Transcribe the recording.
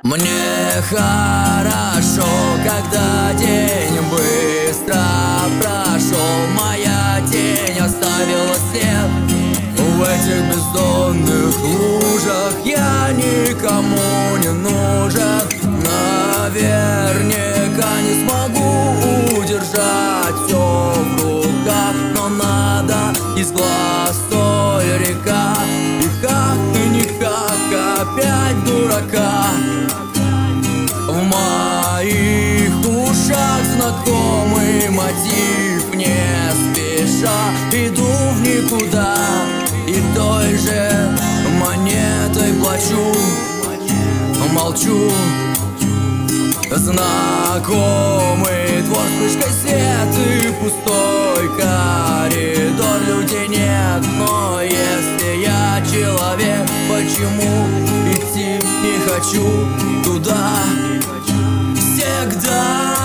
Мне хорошо, когда день быстро прошел. Моя тень оставила след в этих бездонных лужах. Я никому не нужен, наверняка не смогу удержать все в руках. Но надо из глаз соль река, и как и никак опять дурака. В моих ушах знакомый мотив, не спеша иду в никуда, и той же монетой плачу, молчу. Знакомый двор, вспышкой свет и пустой коридор. Людей нет, но если я человек, почему идти не хочу туда всегда?